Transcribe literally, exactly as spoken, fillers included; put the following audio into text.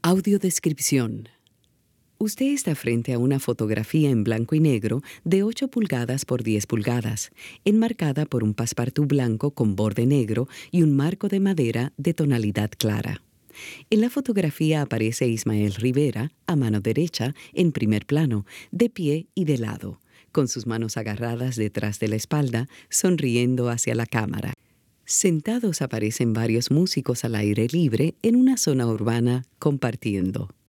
Audiodescripción. Usted está frente a una fotografía en blanco y negro de ocho pulgadas por diez pulgadas, enmarcada por un passepartout blanco con borde negro y un marco de madera de tonalidad clara. En la fotografía aparece Ismael Rivera, a mano derecha, en primer plano, de pie y de lado, con sus manos agarradas detrás de la espalda, sonriendo hacia la cámara. Sentados aparecen varios músicos al aire libre en una zona urbana compartiendo.